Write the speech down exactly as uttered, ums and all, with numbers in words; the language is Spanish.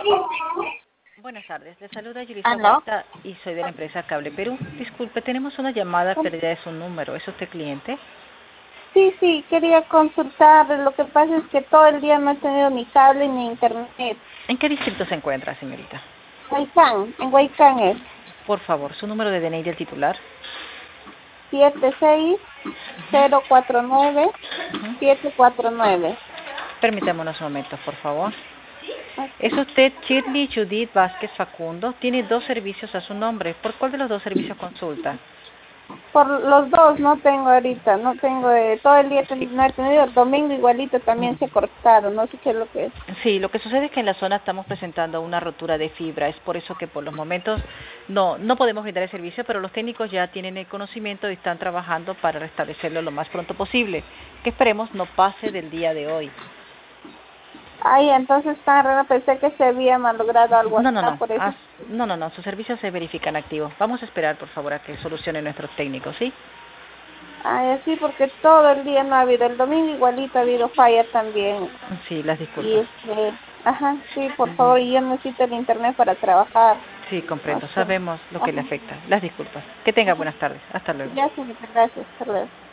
Buenas tardes, le saluda Yulisa ¿Aló? Huerta y soy de la empresa Cable Perú. Disculpe, tenemos una llamada perdida de su número. ¿Es usted cliente? Sí, sí, quería consultar. Lo que pasa es que todo el día no he tenido ni cable ni internet. ¿En qué distrito se encuentra, señorita? Huaycán, en Huaycán es Por favor, su número de D N I del titular. siete seis cero cuatro nueve Ujú. siete cuatro nueve. Permítame unos momentos, por favor. ¿Es usted Shirley Judith Vázquez Facundo? Tiene dos servicios a su nombre. ¿Por cuál de los dos servicios consulta? Por los dos no tengo ahorita, no tengo, eh, todo el día ten- Sí. no he tenido. El domingo igualito también se Mm. cortaron, no sé qué es lo que es. Sí, lo que sucede es que en la zona estamos presentando una rotura de fibra. Es por eso que por los momentos no no podemos brindar el servicio, pero los técnicos ya tienen el conocimiento y están trabajando para restablecerlo lo más pronto posible, que esperemos no pase del día de hoy. Ay, entonces tan raro, pensé que se había malogrado algo No, no, acá, no, por eso. haz- no, no, no, sus servicios se verifican activos. Vamos a esperar, por favor, a que solucionen nuestros técnicos, ¿sí? Ay, así porque todo el día no ha habido. El domingo igualito ha habido falla también. Sí, las Y disculpas. este, ajá, sí, por Mm, favor, y yo necesito el internet para trabajar. Sí, No comprendo. sé. Sabemos lo que le Ajá, afecta. Las disculpas. Que tenga ajá. buenas tardes. Hasta luego. Ya, señorita, gracias. Hasta luego.